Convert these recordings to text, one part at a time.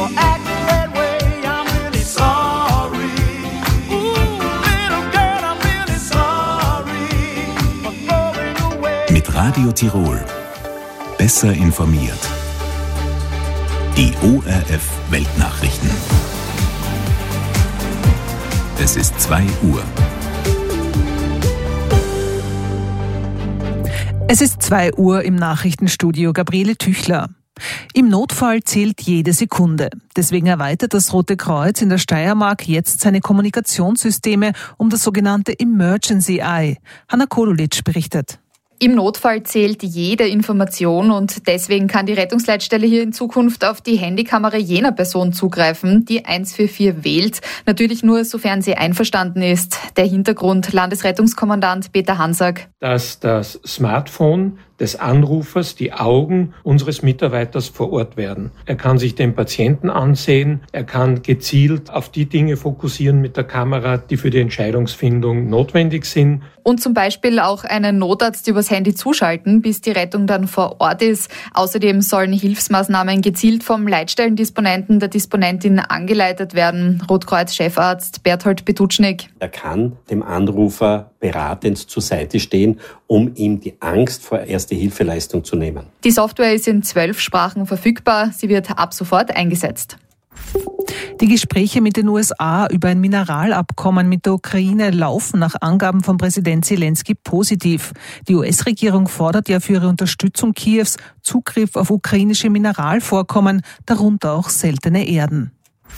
Mit Radio Tirol. Besser informiert. Die ORF Weltnachrichten. Es ist 2 Uhr. Es ist 2 Uhr im Nachrichtenstudio. Gabriele Tüchler. Im Notfall zählt jede Sekunde. Deswegen erweitert das Rote Kreuz in der Steiermark jetzt seine Kommunikationssysteme um das sogenannte Emergency Eye. Hanna Kolulitsch berichtet. Im Notfall zählt jede Information und deswegen kann die Rettungsleitstelle hier in Zukunft auf die Handykamera jener Person zugreifen, die 144 wählt. Natürlich nur, sofern sie einverstanden ist. Der Hintergrund: Landesrettungskommandant Peter Hansack. Dass das Smartphone des Anrufers die Augen unseres Mitarbeiters vor Ort werden. Er kann sich den Patienten ansehen, er kann gezielt auf die Dinge fokussieren mit der Kamera, die für die Entscheidungsfindung notwendig sind. Und zum Beispiel auch einen Notarzt übers Handy zuschalten, bis die Rettung dann vor Ort ist. Außerdem sollen Hilfsmaßnahmen gezielt vom Leitstellendisponenten der Disponentin angeleitet werden. Rotkreuz-Chefarzt Berthold Petutschnik. Er kann dem Anrufer beratend zur Seite stehen, um ihm die Angst vor Erste-Hilfeleistung zu nehmen. Die Software ist in 12 Sprachen verfügbar. Sie wird ab sofort eingesetzt. Die Gespräche mit den USA über ein Mineralabkommen mit der Ukraine laufen nach Angaben von Präsident Zelensky positiv. Die US-Regierung fordert ja für ihre Unterstützung Kiews Zugriff auf ukrainische Mineralvorkommen, darunter auch seltene Erden.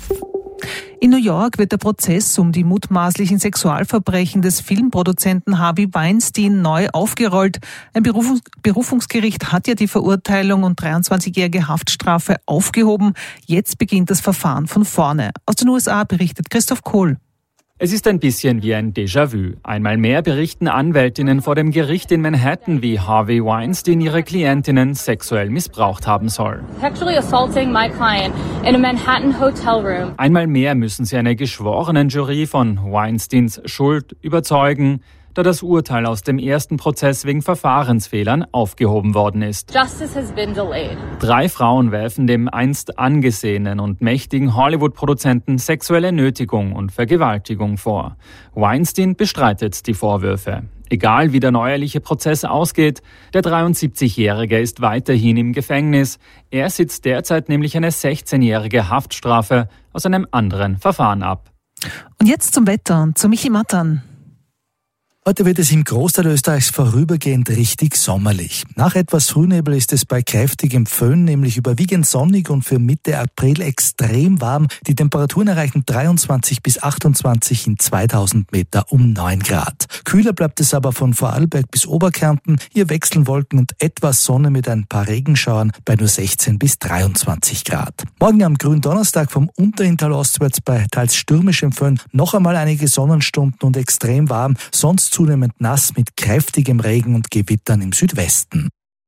In New York wird der Prozess um die mutmaßlichen Sexualverbrechen des Filmproduzenten Harvey Weinstein neu aufgerollt. Ein Berufungsgericht hat ja die Verurteilung und 23-jährige Haftstrafe aufgehoben. Jetzt beginnt das Verfahren von vorne. Aus den USA berichtet Christoph Kohl. Es ist ein bisschen wie ein Déjà-vu. Einmal mehr berichten Anwältinnen vor dem Gericht in Manhattan, wie Harvey Weinstein ihre Klientinnen sexuell missbraucht haben soll. Sexually assaulting my client in a Manhattan hotel room. Einmal mehr müssen sie eine Geschworenenjury von Weinsteins Schuld überzeugen, da das Urteil aus dem ersten Prozess wegen Verfahrensfehlern aufgehoben worden ist. Justice has been delayed. 3 Frauen werfen dem einst angesehenen und mächtigen Hollywood-Produzenten sexuelle Nötigung und Vergewaltigung vor. Weinstein bestreitet die Vorwürfe. Egal wie der neuerliche Prozess ausgeht, der 73-Jährige ist weiterhin im Gefängnis. Er sitzt derzeit nämlich eine 16-jährige Haftstrafe aus einem anderen Verfahren ab. Und jetzt zum Wetter und zu Michi Mattern. Heute wird es im Großteil Österreichs vorübergehend richtig sommerlich. Nach etwas Frühnebel ist es bei kräftigem Föhn nämlich überwiegend sonnig und für Mitte April extrem warm. Die Temperaturen erreichen 23 bis 28 in 2000 Meter um 9 Grad. Kühler bleibt es aber von Vorarlberg bis Oberkärnten. Hier wechseln Wolken und etwas Sonne mit ein paar Regenschauern bei nur 16 bis 23 Grad. Morgen am Gründonnerstag vom Unterinntal ostwärts bei teils stürmischem Föhn noch einmal einige Sonnenstunden und extrem warm, sonst zunehmend nass mit kräftigem Regen und Gewittern im Südwesten.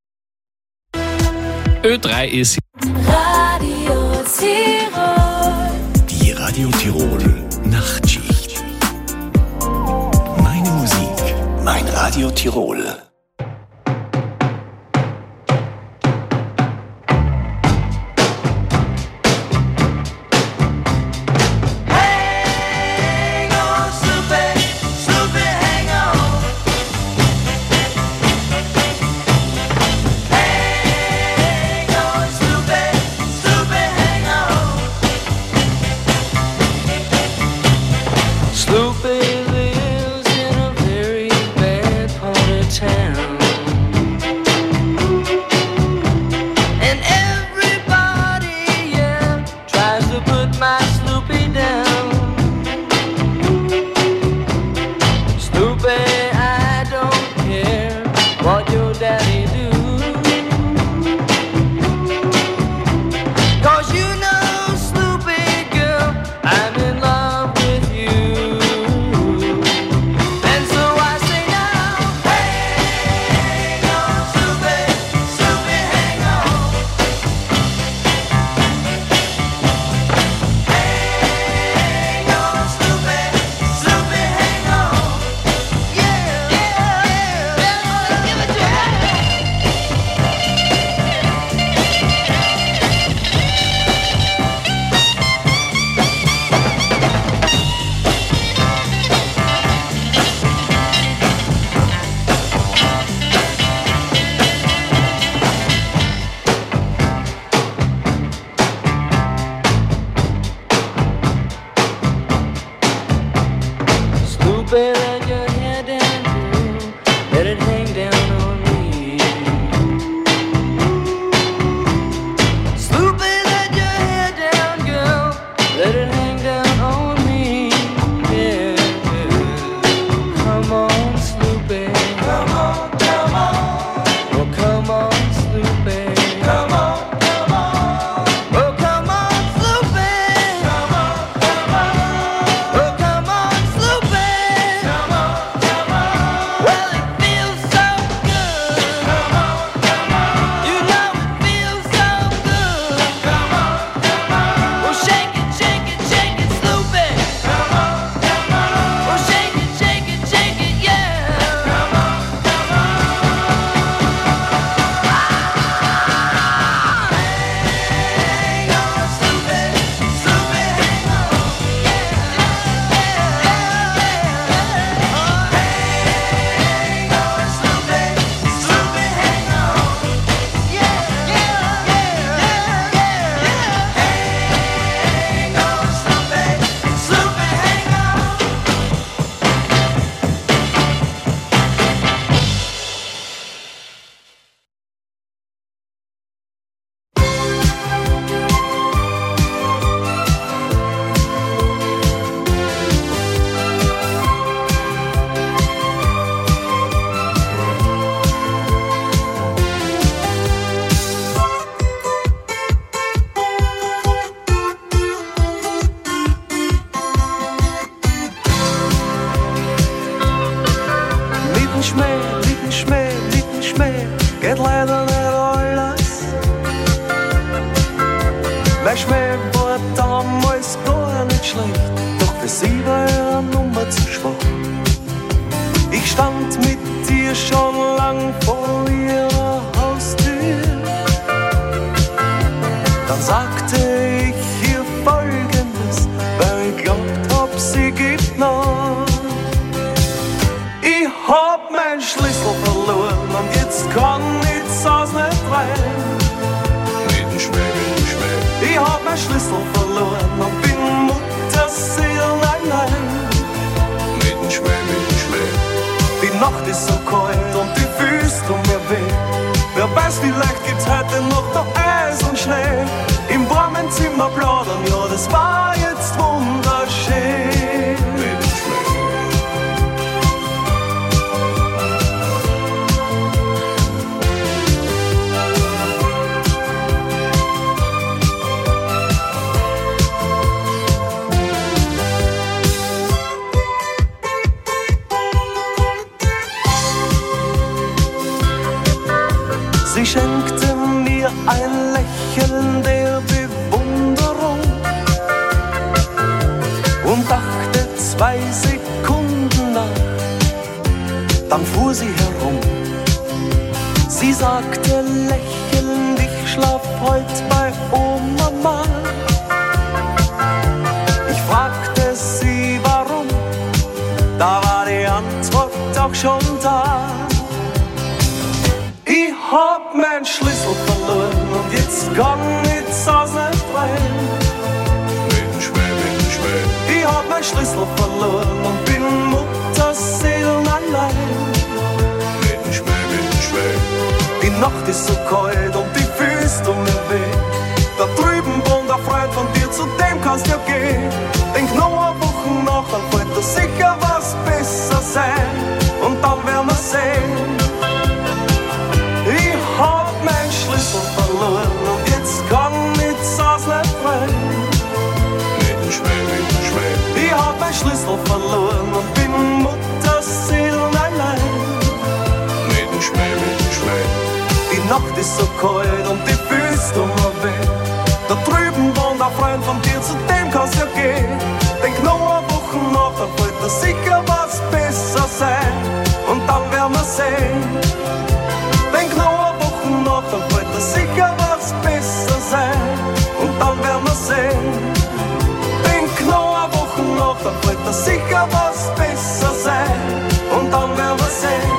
Ö3 ist Radio Tirol. Die Radio Tirol Nachtschicht. Meine Musik, mein Radio Tirol. Sloopy lives in a very bad part of town. Mein Schmäh war damals gar nicht schlecht, doch für sie war er eine Nummer zu schwach. Ich stand mit dir schon lang vor ihrer Haustür. Dann sagte ich ihr Folgendes, weil ich glaubt hab, sie gibt nach. Ich hab meinen Schlüssel verloren und jetzt kann ich das nicht rein. Mit dem Schmäh. Ich hab meinen Schlüssel verloren und bin Mutterseelen allein. Mit dem Schmäh. Die Nacht ist so kalt und die Füße tun mir weh. Wer weiß, vielleicht gibt's heute noch da Eis und Schnee. Im warmen Zimmer plaudern, ja, das war jetzt wunderschön. Mit dem Schmäh. Sie schenkte mir ein Lächeln der Bewunderung und dachte 2 Sekunden nach, dann fuhr sie herum. Sie sagte lächelnd, ich schlaf heut bei Oma mal. Ich fragte sie warum, da war die Antwort auch schon da. Ich hab meinen Schlüssel verloren und jetzt kann ich das nicht rein. Mit dem Schmäh. Ich hab meinen Schlüssel verloren und bin Mutterseelen allein. Mit dem Schmäh. Die Nacht ist so kalt und die Füße tun mir weh. Da drüben wohnt ein Freund von dir, zu dem kannst du ja gehen. Denk noch eine Woche nach, dann fällt dir sicher was besser sein. Und dann werden wir sehen. Ich hab meinen Schlüssel verloren und jetzt kann ich das nicht rein. Mit dem Schmäh. Ich hab meinen Schlüssel verloren und bin Mutterseelen allein. Mit dem Schmäh. Die Nacht ist so kalt und die Füße tun mir weh. Da drüben wohnt ein Freund von dir, zu dem kannst du ja gehen. Denk noch eine Woche nach, dann wird dir sicher was besser sein. Und dann werden wir sehen. Denk noch eine Woche nach, dann wird dir sicher was besser sein. Und dann werden wir sehen. Denk noch eine Woche nach, dann wird dir sicher was besser sein. Und dann werden wir sehen.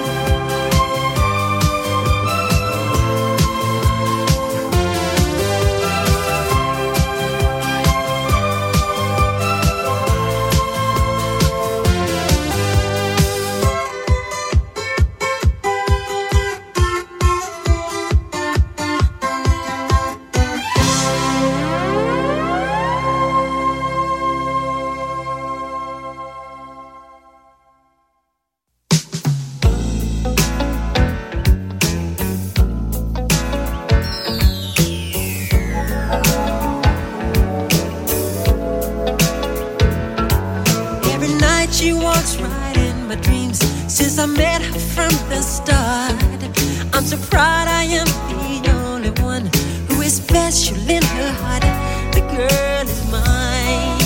She walks right in my dreams since I met her from the start. I'm so proud I am the only one who is special in her heart. The girl is mine.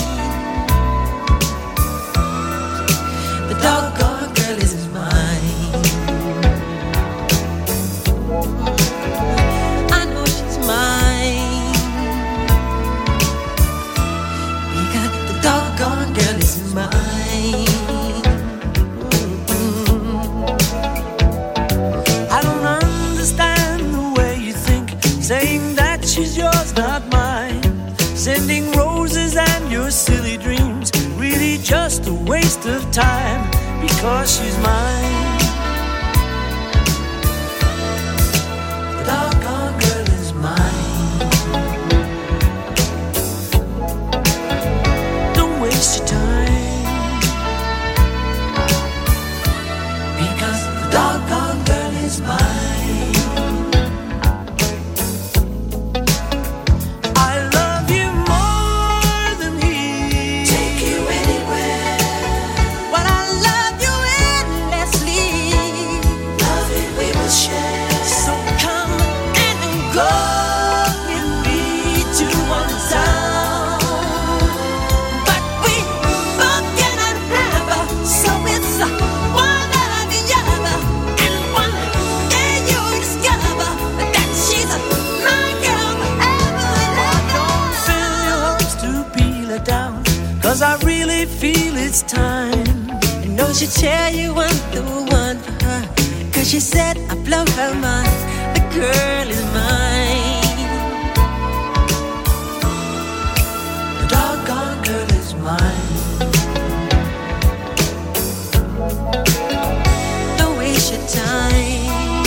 The doggone girl is mine. I know she's mine because the doggone girl is mine. Saying that she's yours, not mine. Sending roses and your silly dreams. Really just a waste of time because she's mine. The doggone girl is mine. Don't waste your time because the doggone girl is mine. But I love you endlessly. really feel it's time. I know she'll tell you I'm the one for her, 'cause she said I blow her mind. The girl is mine. The doggone girl is mine. Don't waste your time,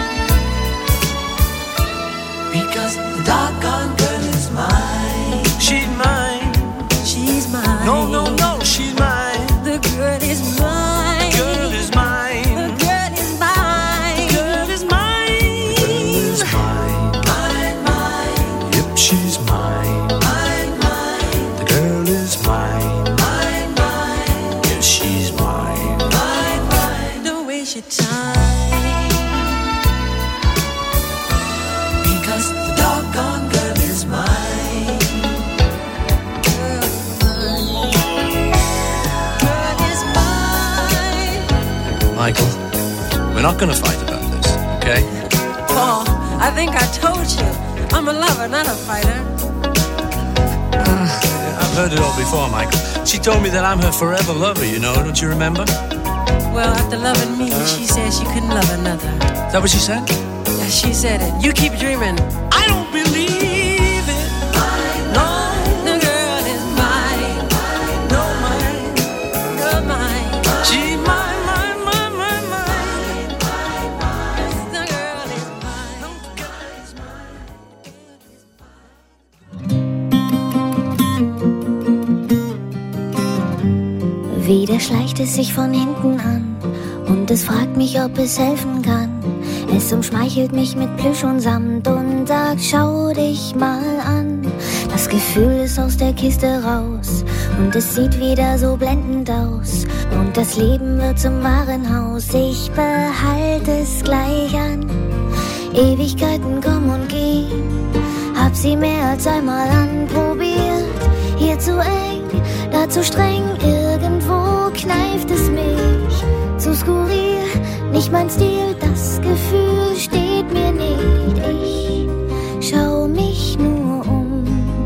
because the doggone girl is mine. She's mine. She's mine. No, no, no, she's mine. The girl is mine. The girl is mine. The girl is mine. The girl is mine. The girl is mine. Mine, mine. Yep, she's mine. Mine, mine. The girl is mine. Mine, mine. Yes, she's mine. Mine, mine. Don't waste your time, because the doggone girl is mine. Michael, we're not going to fight about this, okay? Paul, I think I told you, I'm a lover, not a fighter. I've heard it all before, Michael. She told me that I'm her forever lover, you know, don't you remember? Well, after loving me, she said she couldn't love another. Is that what she said? Yeah, she said it. You keep dreaming. I don't believe it. No, the girl is mine. No, mine. Girl, mine. She's mine, mine, mine, mine, mine. The girl is mine. The girl is mine. Wieder schleicht es sich von hinten an und es fragt mich, ob es helfen kann. Es umschmeichelt mich mit Plüsch und Samt und sagt, schau dich mal an. Das Gefühl ist aus der Kiste raus und es sieht wieder so blendend aus. Und das Leben wird zum Warenhaus, ich behalte es gleich an. Ewigkeiten kommen und gehen, hab sie mehr als einmal anprobiert. Hier zu eng, da zu streng, irgendwo kneift es mich. Zu skurril, nicht mein Stil, das Gefühl steht mir nicht. Ich schau mich nur um,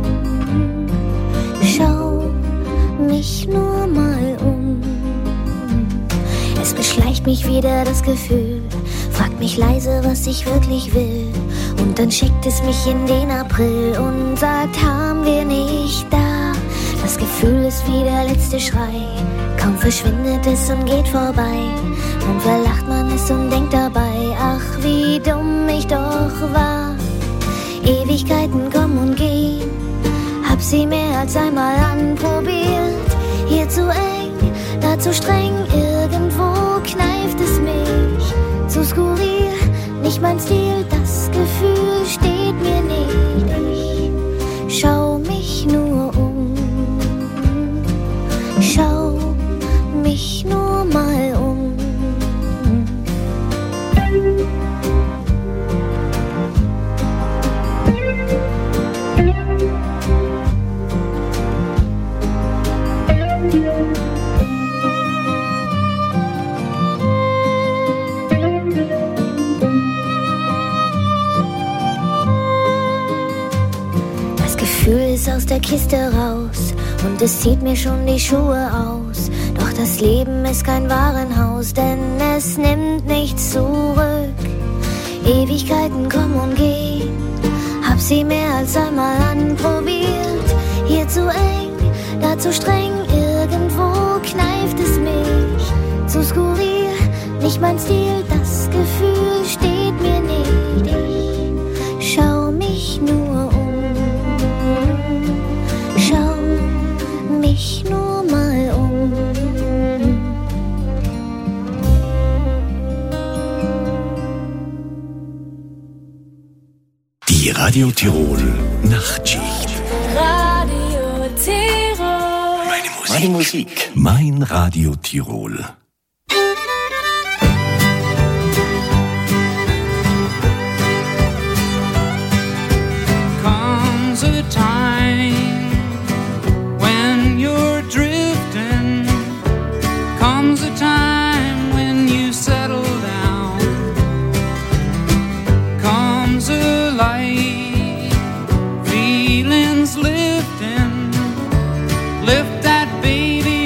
schau mich nur mal um. Es beschleicht mich wieder das Gefühl, fragt mich leise, was ich wirklich will. Und dann schickt es mich in den April und sagt, haben wir nicht da. Das Gefühl ist wie der letzte Schrei, kaum verschwindet es und geht vorbei. Dann verlacht man es und denkt dabei, ach wie dumm ich doch war. Ewigkeiten kommen und gehen, hab sie mehr als einmal anprobiert. Hier zu eng, da zu streng, irgendwo kneift es mich. Zu skurril, nicht mein Stil, das Gefühl steht mir nicht. Ich schau mich nur um, schau mich nur mal um. Das Gefühl ist aus der Kiste raus und es zieht mir schon die Schuhe aus. Doch das Leben ist kein Warenhaus, denn es nimmt nichts zurück. Ewigkeiten kommen und gehen, hab sie mehr als einmal anprobiert. Hier zu eng, da zu streng, irgendwo kneift es mich. Zu skurril, nicht mein Stil, das Gefühl steht mir nicht. Ich schau mich nur um, schau mich nur mal um. Die Radio Tirol Nachtschicht. Radio Tirol. Meine Musik. Mein Radio Tirol. Comes a time when you're drifting. Comes a time when you settle down. Comes a light, feelings lifting. Lift that baby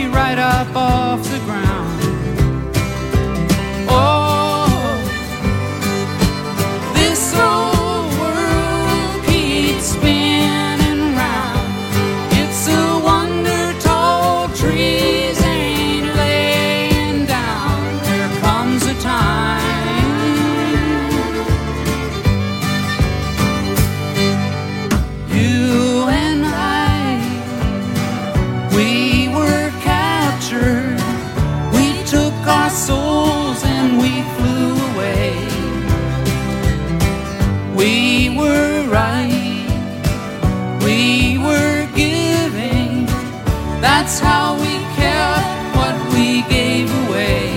That's how we kept what we gave away.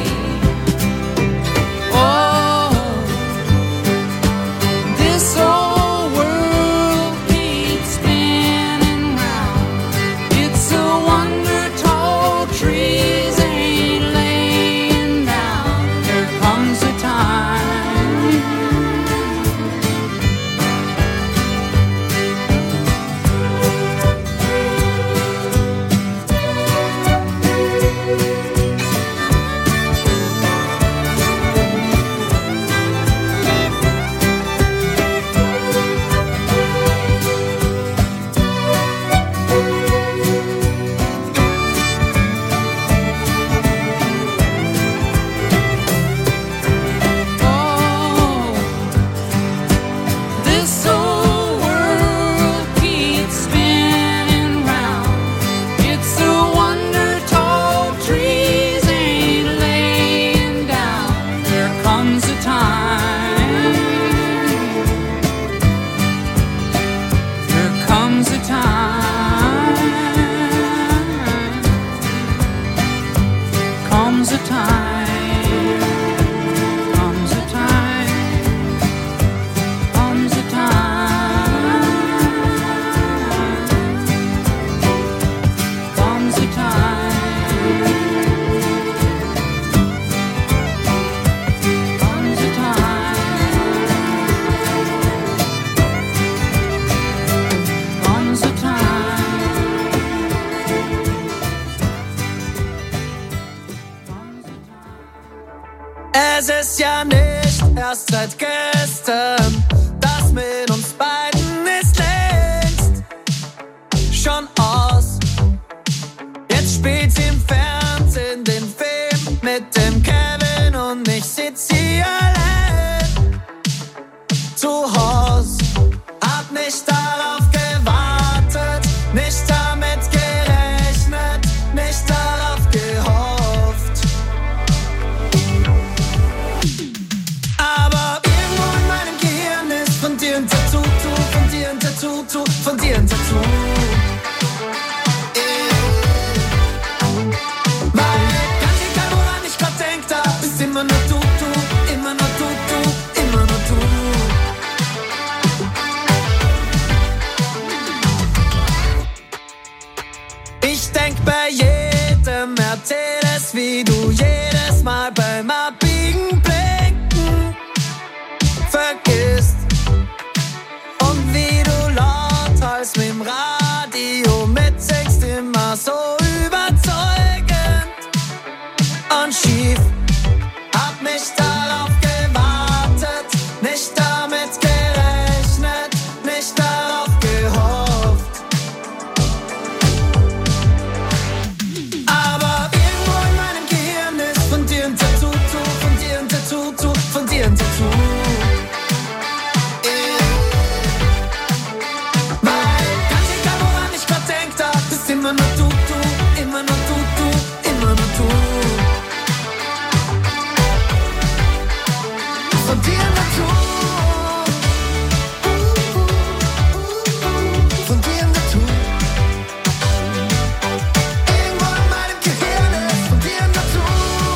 Oh, this old world keeps spinning round. It's a wonder tall trees ain't laying down. There comes a time. This old world keeps spinning round. It's a wonder tall trees ain't laying down. There comes a time. There comes a time. Comes a time. Comes a time. Comes a time. Comes a time. Comes a time. Comes a time. Es ist ja nicht erst seit gestern, das mit uns beiden ist längst schon aus. Jetzt spielt sie im Fernsehen den Film mit dem Kevin und ich sitz hier allein zu Haus. Hab nicht darauf gewartet, nicht damit gerechnet, nicht darauf gehofft. Aber irgendwo in meinem Gehirn ist von dir ein Tattoo, von dir ein Tattoo, von dir ein Tattoo. Weil ganz egal woran ich grad denk, da bist immer nur du, immer nur du, immer nur du. Ich denk bei jedem Mercedes, wie du jedes Mal beim Abbiegen blinken vergisst. Und wie du lauthals mit dem Radio mitsingst, immer so überzeugend und schief. Hab nicht darauf gewartet, nicht damit gerechnet, nicht darauf gehofft. Aber irgendwo in meinem Gehirn ist von dir ein Tattoo, von dir ein Tattoo, von dir ein Tattoo. Weil ganz egal woran ich grad denk, da bist immer nur du, immer nur du, immer nur du. Von dir ein Tattoo. Von dir ein Tattoo. Irgendwo in meinem Gehirn ist von dir ein Tattoo.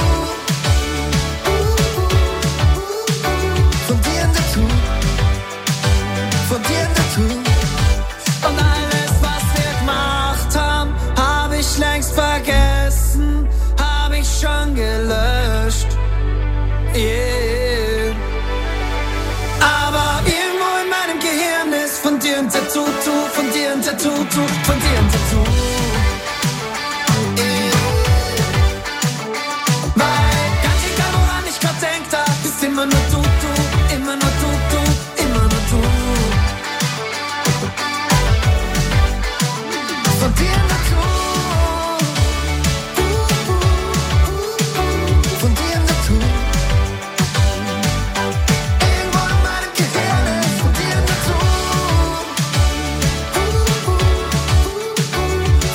Von dir ein Tattoo. Von dir ein Tattoo. Und alles, was wir gemacht haben, hab ich längst vergessen, hab ich schon gelöscht. Yeah. Aber irgendwo in meinem Gehirn ist von dir ein Tattoo, von dir ein Tattoo, von dir ein Tattoo. Yeah. Weil ganz egal woran ich grad denk, da bist immer nur du, immer nur du, immer nur du. Von dir ein Tattoo. Von dir ein Tattoo. Irgendwo in meinem Gehirn ist von dir ein Tattoo.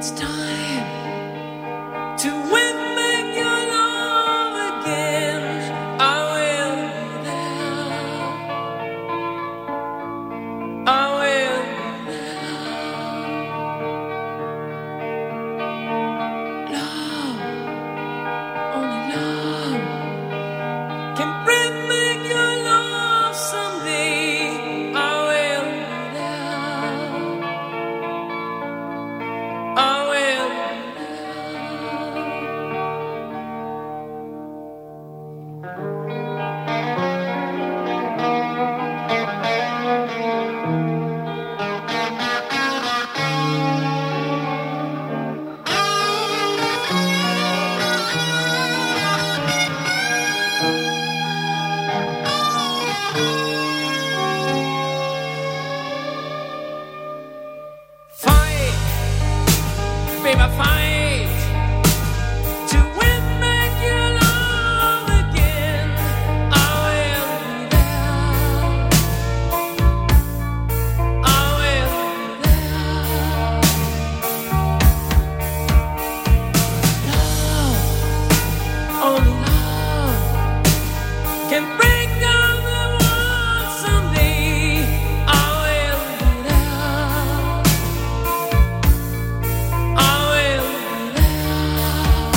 it's time to win back your love again, I will be there. I will be there. Love, only love can bring back your love someday. I will be there. I will be fight, baby, fight to win back your love again. I will be there. I will be there. Love, only love can break down the walls someday. I will be there. I will be there.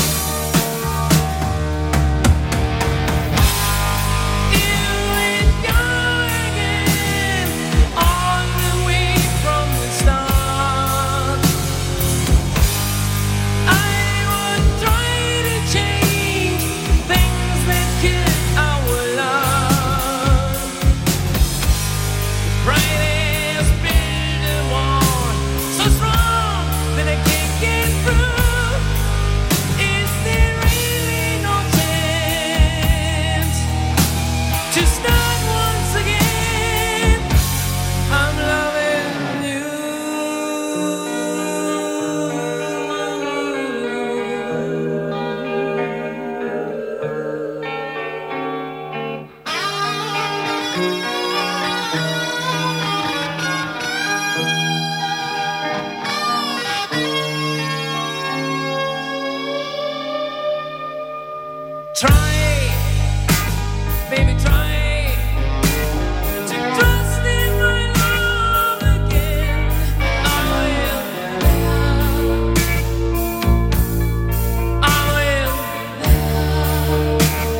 Here we go again, all the way from the start. I would try to change things that kill our love. Right as build a wall so strong that I can't get through. Is there really no chance to start once again? I'm loving you. Try, baby, try to trust in my love again. I will be there. I will be there.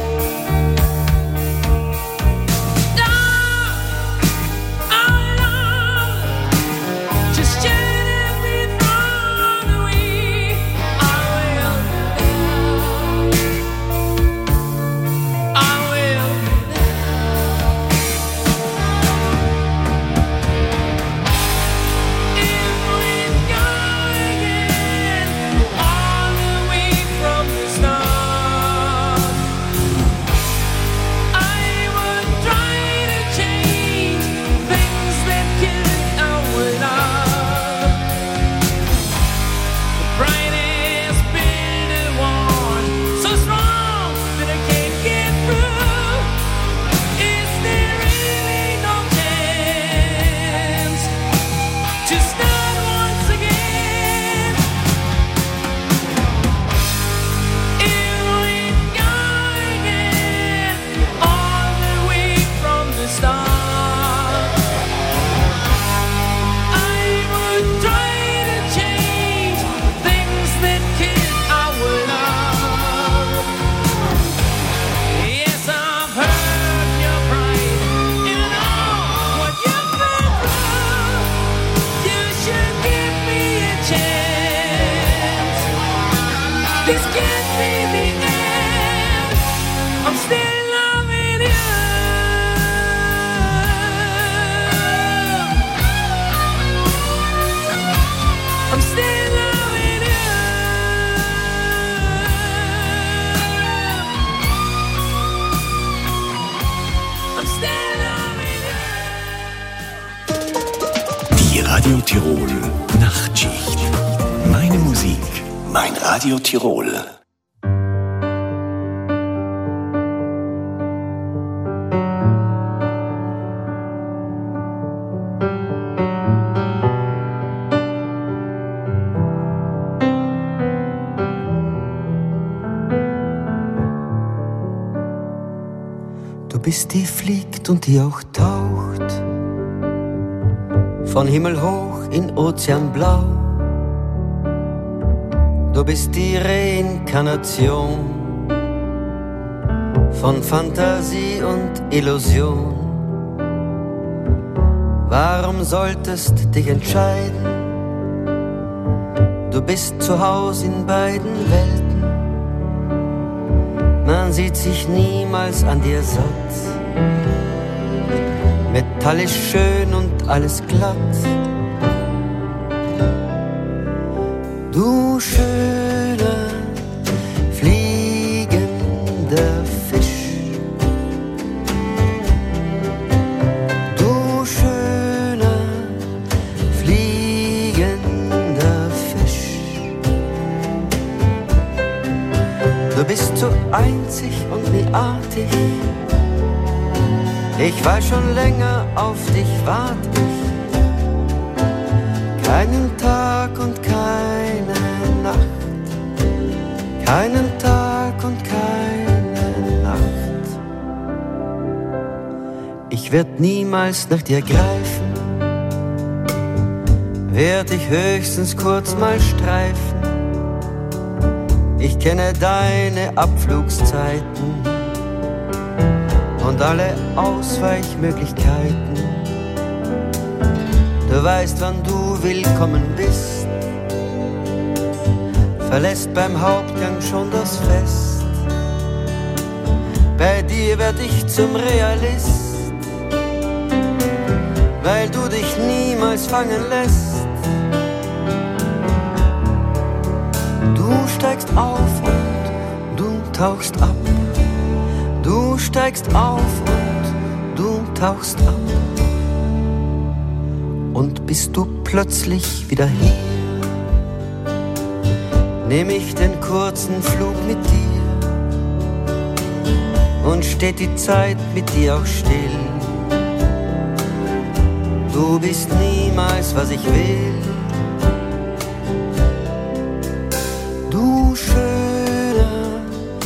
Love, just shed every thought away. I will be there. I will be there. If we go again, all the way from the start, I would try to change things that kill our love. The brightest build a wall so strong that I can't get through. Is there really no chance to start once again? If we go again, all the way from the start, I would try to change things that kill our love. Yes, I've heard your pride and I know what you've been through. You should give me a chance. This can't be the end. I'm still loving you. I'm still loving you. I'm still loving you. Die Radio Tirol Nachtschicht. Meine Musik, mein Radio Tirol. bist die fliegt und die auch taucht, von Himmel hoch in Ozeanblau. Du bist die Reinkarnation von Fantasie und Illusion. Warum solltest dich entscheiden? Du bist zu Haus in beiden Welten. Man sieht sich niemals an dir satt. Metall ist schön und alles glatt. Du schöner, fliegender Fisch. Du schöner, fliegender Fisch. Du bist so einzig und neuartig. Ich weiß schon länger, auf dich wart ich. Keinen Tag und keine Nacht. Keinen Tag und keine Nacht. Ich werd niemals nach dir greifen, werd dich höchstens kurz mal streifen. Ich kenne deine Abflugszeiten und alle Ausweichmöglichkeiten. Du weißt, wann du willkommen bist, verlässt beim Hauptgang schon das Fest. Bei dir werd ich zum Realist, weil du dich niemals fangen lässt. Du steigst auf und du tauchst ab. Du steigst auf und du tauchst ab. Und bist du plötzlich wieder hier, nehm ich den kurzen Flug mit dir und steht die Zeit mit dir auch still. Du bist niemals, was ich will. Du schöner,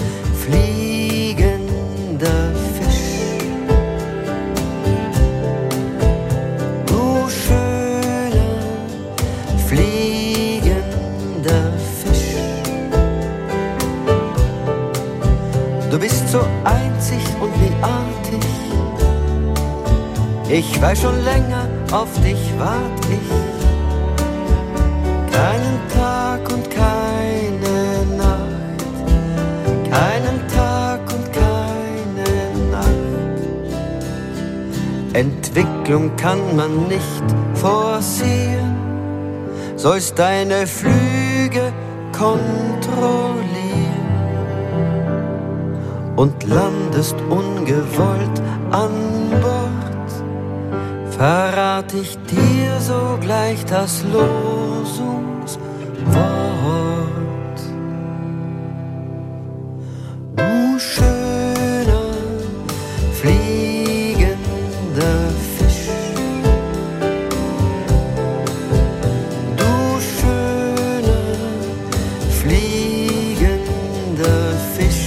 fliegender Fisch. Du schöner, fliegender Fisch. Du bist so einzig und neuartig. Ich weiß schon länger, auf dich wart ich. Keinen Tag und keine Nacht. Keinen Tag und keine Nacht. Entwicklung kann man nicht forcieren. Sollst deine Flüge kontrollieren und landest ungewollt an Bord. Verrat ich dir sogleich das Losungswort. Du schöner, fliegender Fisch. Du schöner, fliegender Fisch.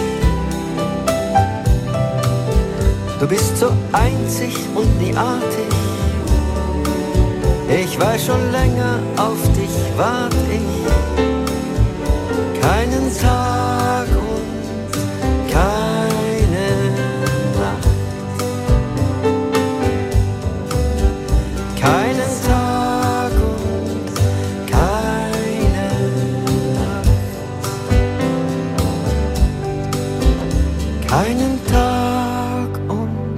Du bist so einzig und neuartig. Ich weiß schon länger, auf dich wart ich. Keinen Tag und keine Nacht. Keinen Tag und keine Nacht. Keinen Tag und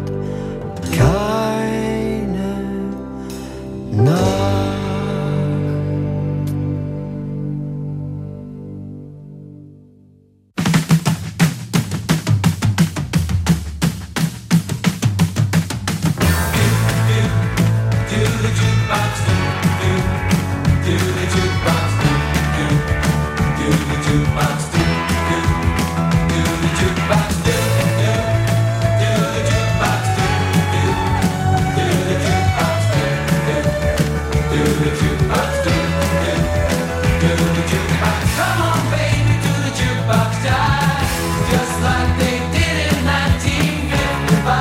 keine Nacht. Just like they did in 1955.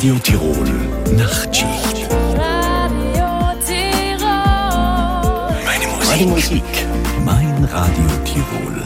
Radio Tirol Nachtschicht. Radio Tirol. Meine Musik, mein Radio Tirol.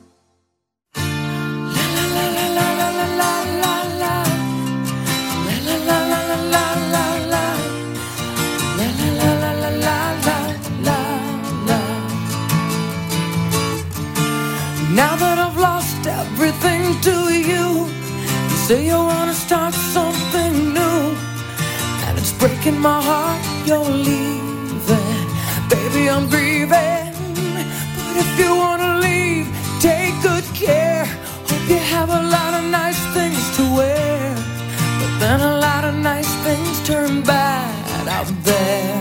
Now that I've lost everything to you, you say you wanna start something new, and it's breaking my heart you're leaving. Baby, I'm grieving, but if you wanna leave, take good care. Hope you have a lot of nice things to wear, but then a lot of nice things turn bad out there.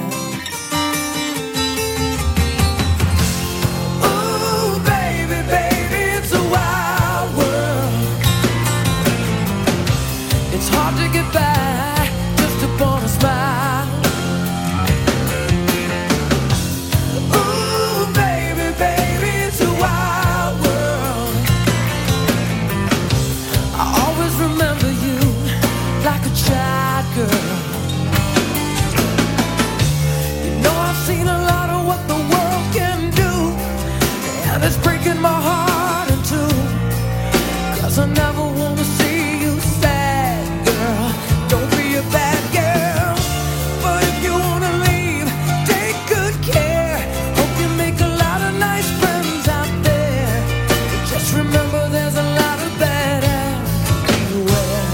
Hard to get by just upon a smile. Ooh, baby, baby, it's a wild world. I always remember you like a child girl. You know I've seen a lot of what the world can do, and it's breaking my heart in two, 'cause I never want to see you sad, girl. Don't be a bad girl, but if you wanna leave, take good care. Hope you make a lot of nice friends out there, but just remember there's a lot of bad ass beware.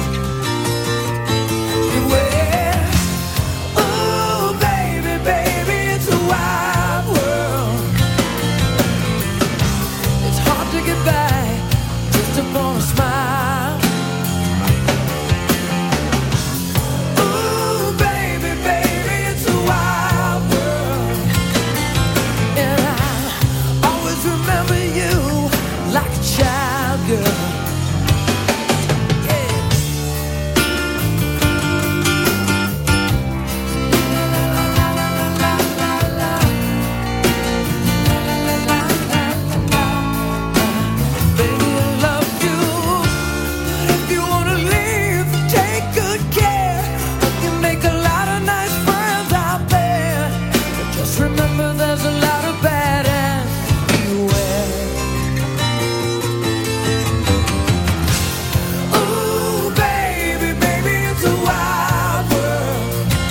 Beware. Ooh, baby, baby, it's a wild world. It's hard to get by just upon a smile. Ooh, baby, baby, it's a wild world, and I always remember you like a child girl. Baby, I love you, but if you wanna leave, take good care. Hope you make a lot of nice friends out there, but just remember there's a lot of bad ass beware. Ooh, baby, baby, it's a wild world.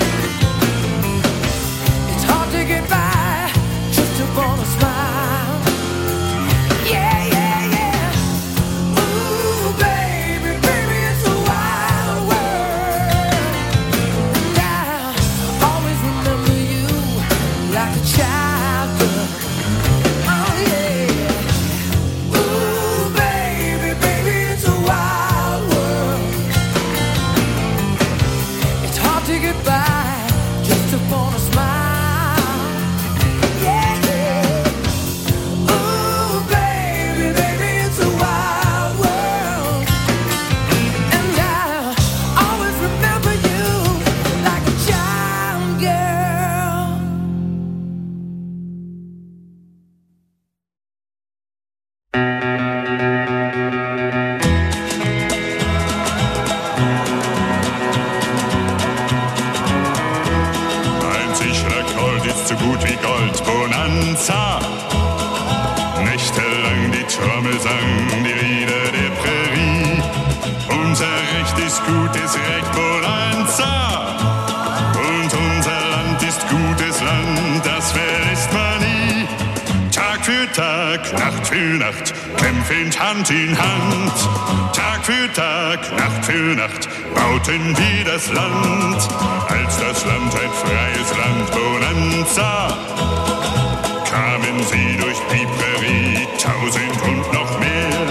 It's hard to get by just upon a smile. Yeah, yeah, yeah. Ooh, baby, baby, it's a wild world, and I always remember you like a child girl. Oh yeah. Ooh, baby, baby, it's a wild world. It's hard to get by just upon a smile. Yeah, yeah. Ooh, baby, baby, it's a wild world, and I always remember you like a child girl. Ein sicherer Colt ist so gut wie Gold. Bonanza. Nächtelang die Trommel sang, die Lieder der Prärie. Unser Recht ist gutes Recht, Bonanza. Und unser Land ist gutes Land, das verlässt man nie. Tag für Tag, Nacht für Nacht, kämpfend Hand in Hand. Tag für Tag, Nacht für Nacht, bauten wir das Land. Als das Land ein freies Land, Bonanza, kamen sie durch die Prärie, 1000 und noch mehr.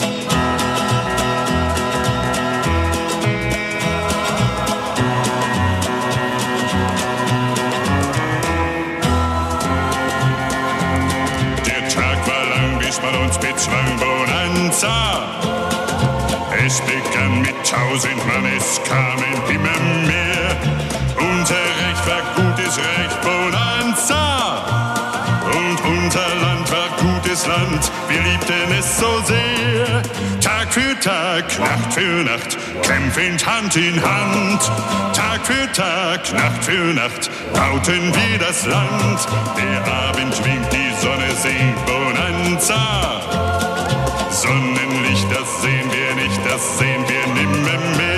Der Tag war lang, bis man uns bezwang, Bonanza. Es begann mit 1000 Mann, es kamen immer mehr. Unser Recht war gutes Recht, Bonanza. Und unser Land war gutes Land, wir liebten es so sehr. Tag für Tag, Nacht für Nacht, kämpfend Hand in Hand. Tag für Tag, Nacht für Nacht, bauten wir das Land. Der Abend winkt, die Sonne singt, Bonanza. Sonnenlicht, das sehen wir nicht, das sehen wir nimmermehr.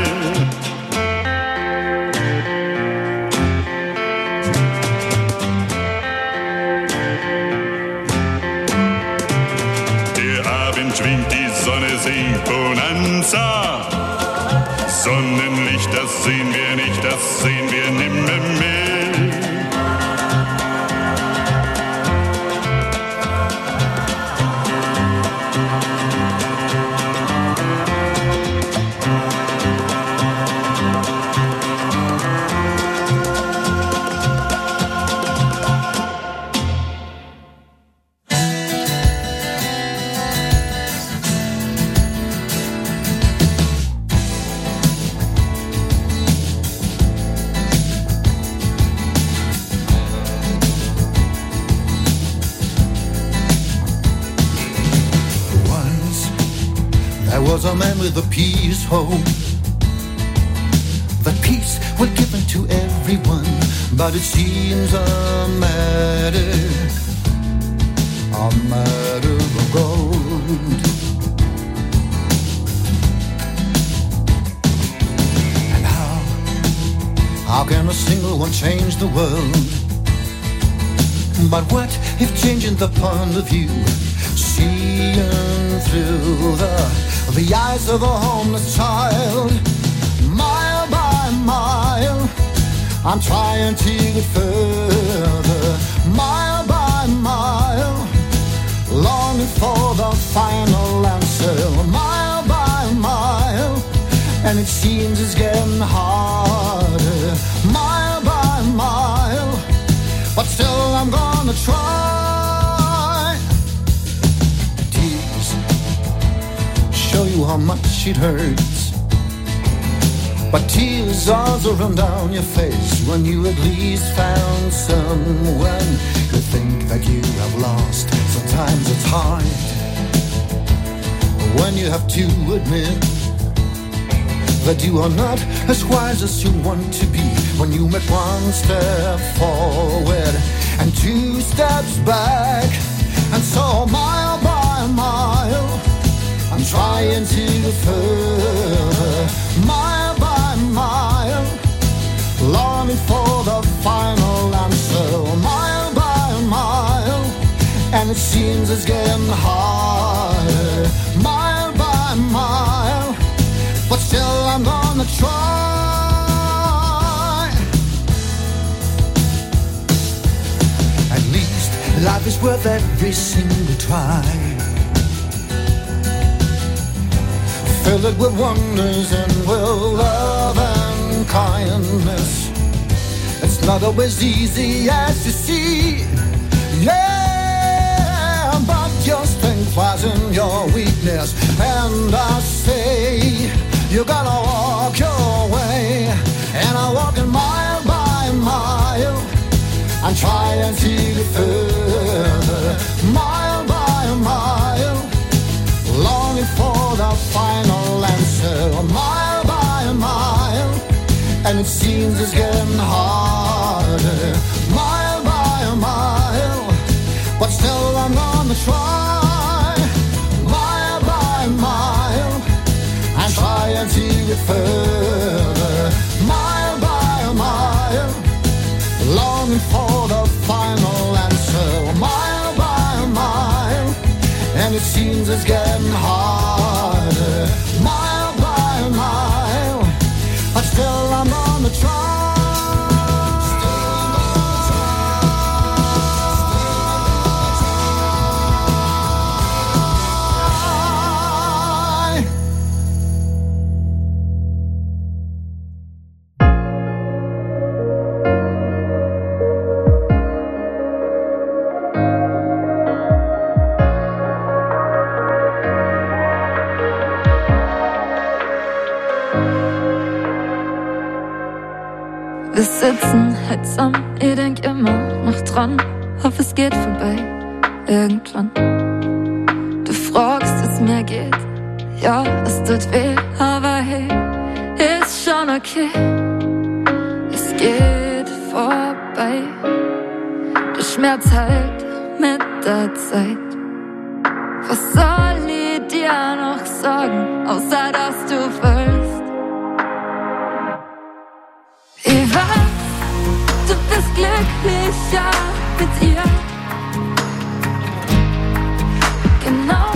Schwingt, die Sonne singt Bonanza. Sonnenlicht, das sehen wir nicht, das sehen wir nimmermehr. A man with a peace home. That peace was given to everyone, but it seems a matter of gold. And how can a single one change the world? But what if changing the point of view, seeing through the eyes of a homeless child? Mile by mile, I'm trying to get further. Mile by mile, longing for the final answer. Mile by mile, and it seems it's getting harder. Mile by mile, but still I'm gonna try. Tears show you how much it hurts, but tears also run down your face when you at least found someone you think that you have lost. Sometimes it's hard when you have to admit that you are not as wise as you want to be, when you make one step forward and two steps back. And so mile by mile, I'm trying to go further. Mile by mile, longing for the final answer. Mile by mile, and it seems it's getting harder. Mile by mile, but still I'm gonna try. At least life is worth every single try. Fill it with wonders and with love and kindness. It's not always easy as you see, yeah, but your strength lies in your weakness. And I say, you gotta walk your way, and I'm walking mile by mile. I'm trying to get further, mile by mile, longing for the final answer. Mile by mile, and it seems it's getting harder. Mile by mile, but still I'm gonna try. Mile by mile, I'm trying to get further. Mile by mile, longing for the final answer. Mile by mile, and it seems it's getting harder. Mile by mile, but still I'm gonna try. Wir sitzen heitsam, ich denk immer noch dran. Hoffe, es geht vorbei, irgendwann. Du fragst, es mir geht, Ja, es tut weh, aber hey, ist schon okay. Es geht vorbei. Der Schmerz heilt mit der Zeit. Was soll ich dir noch sagen, außer dass du willst? Ich weiß, du bist glücklicher mit ihr. Genau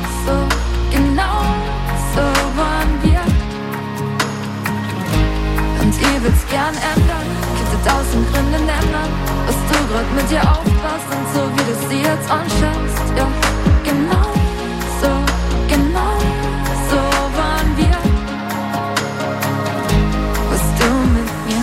so waren wir. Und ich will's gern ändern, könnte 1000 Gründe ändern, was du grad mit dir aufpasst und so wie du sie jetzt anschaust. Ja, genau so waren wir. Was du mit mir?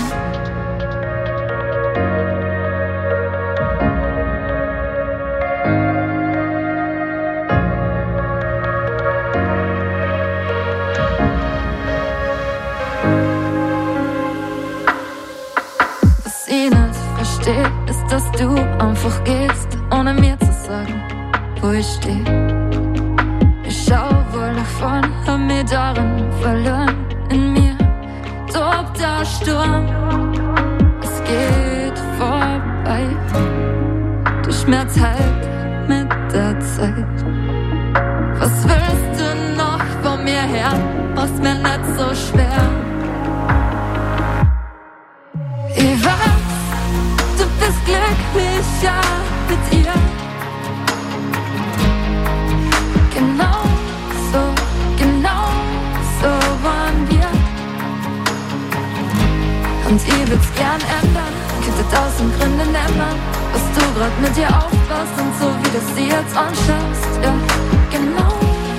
Was ich nicht verstehe, ist, dass du einfach gehst, ohne mir zu sagen, wo ich stehe. Ich schau wohl nach vorn, hab mich darin verloren. In mir tobt der Sturm. Es geht vorbei. Der Schmerz heilt mit der Zeit. Was willst du noch von mir her? Mach's mir nicht so schwer. Ich weiß, du bist glücklicher mit ihr. Genau so waren wir. Und ich will's gern ändern, könnte 1000 Gründe ändern, was du grad mit dir aufpasst und so wie du sie jetzt anschaust. Ja, genau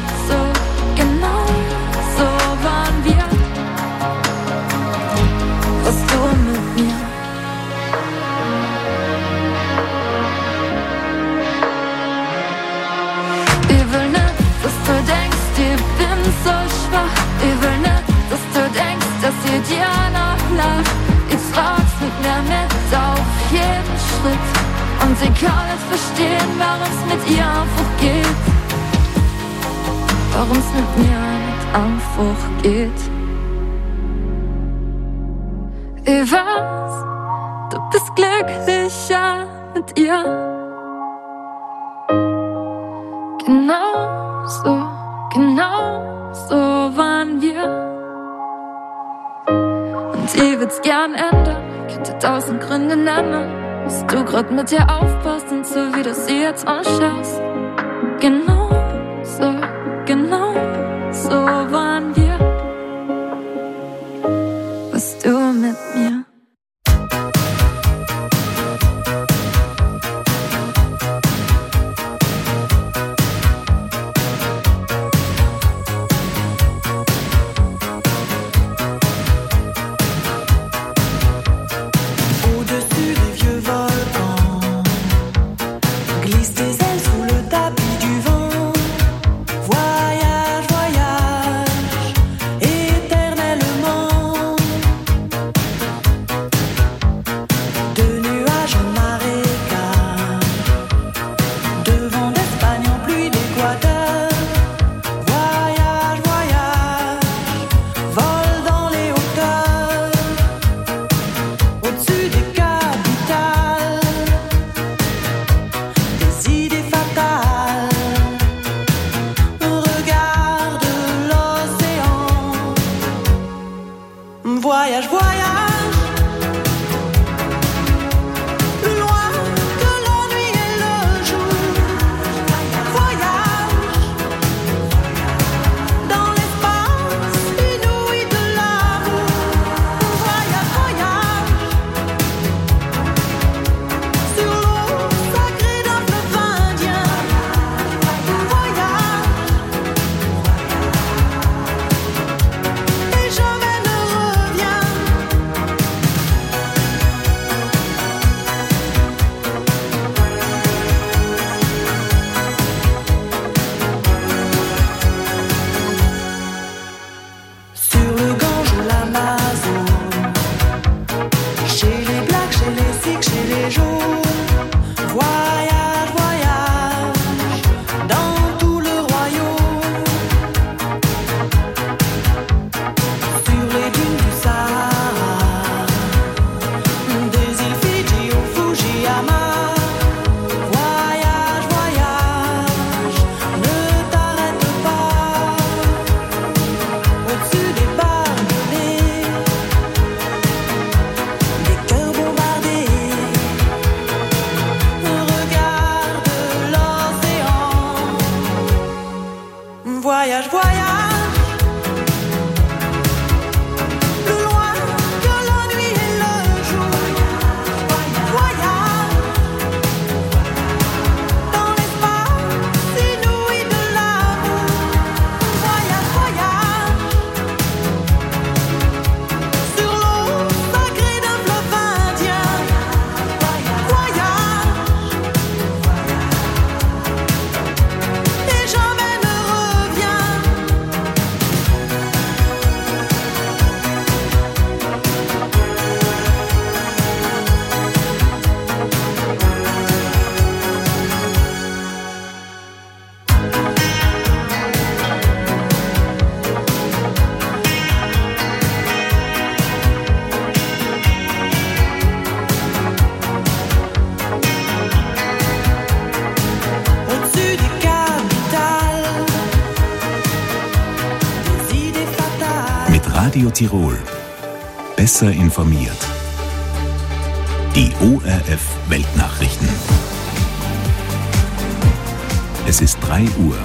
so waren wir. Was du mit mir? Ich will nicht, dass du denkst, ich bin so schwach. Ich will nicht, dass du denkst, dass ich dir noch lach. Ich frag's mit mir mit auf jeden Schritt. Und ich kann nicht verstehen, warum's mit ihr einfach geht. Warum's mit mir nicht einfach geht. Ich weiß, du bist glücklicher mit ihr. Genau so waren wir. Und ich will's gern ändern, könnte 1000 Gründe nennen, dass du grad mit dir aufpasst und so wie du sie jetzt anschaust. Genau so waren wir. Was du mit mir? Radio Tirol. Besser informiert. Die ORF Weltnachrichten. Es ist 3 Uhr.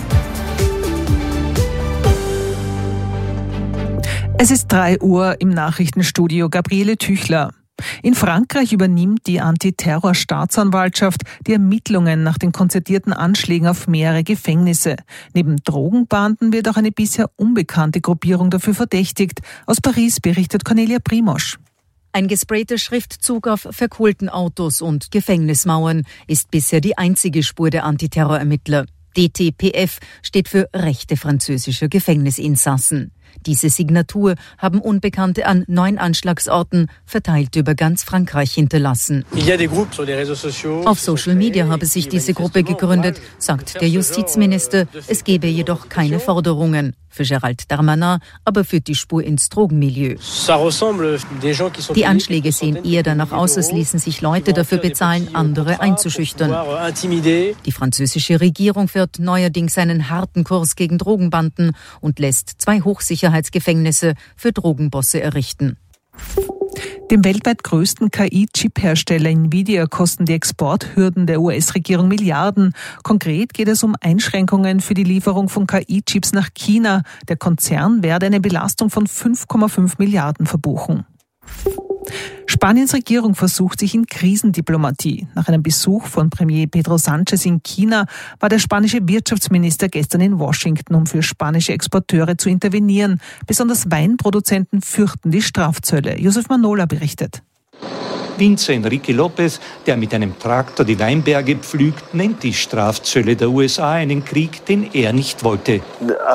Es ist 3 Uhr im Nachrichtenstudio. Gabriele Tüchler. In Frankreich übernimmt die Antiterror-Staatsanwaltschaft die Ermittlungen nach den konzertierten Anschlägen auf mehrere Gefängnisse. Neben Drogenbanden wird auch eine bisher unbekannte Gruppierung dafür verdächtigt. Aus Paris berichtet Cornelia Primosch. Ein gesprayter Schriftzug auf verkohlten Autos und Gefängnismauern ist bisher die einzige Spur der Antiterrorermittler. DTPF steht für rechte französische Gefängnisinsassen. Diese Signatur haben Unbekannte an 9 Anschlagsorten verteilt über ganz Frankreich hinterlassen. Auf Social Media habe sich diese Gruppe gegründet, sagt der Justizminister. Es gebe jedoch keine Forderungen. Für Gérald Darmanin aber führt die Spur ins Drogenmilieu. Die Anschläge sehen eher danach aus, als ließen sich Leute dafür bezahlen, andere einzuschüchtern. Die französische Regierung fährt neuerdings einen harten Kurs gegen Drogenbanden und lässt 2 Hochsicherheitsgefängnisse für Drogenbosse errichten. Dem weltweit größten KI-Chip-Hersteller Nvidia kosten die Exporthürden der US-Regierung Milliarden. Konkret geht es um Einschränkungen für die Lieferung von KI-Chips nach China. Der Konzern werde eine Belastung von 5,5 Milliarden verbuchen. Spaniens Regierung versucht sich in Krisendiplomatie. Nach einem Besuch von Premier Pedro Sánchez in China war der spanische Wirtschaftsminister gestern in Washington, um für spanische Exporteure zu intervenieren. Besonders Weinproduzenten fürchten die Strafzölle. Josef Manola berichtet. Winzer Enrique López, der mit einem Traktor die Weinberge pflügt, nennt die Strafzölle der USA einen Krieg, den er nicht wollte.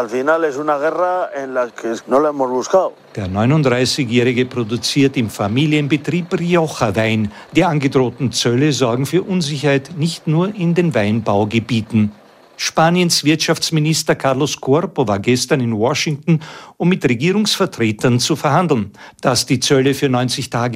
Der 39-Jährige produziert im Familienbetrieb Rioja-Wein. Die angedrohten Zölle sorgen für Unsicherheit nicht nur in den Weinbaugebieten. Spaniens Wirtschaftsminister Carlos Corpo war gestern in Washington, um mit Regierungsvertretern zu verhandeln. Dass die Zölle für 90 Tage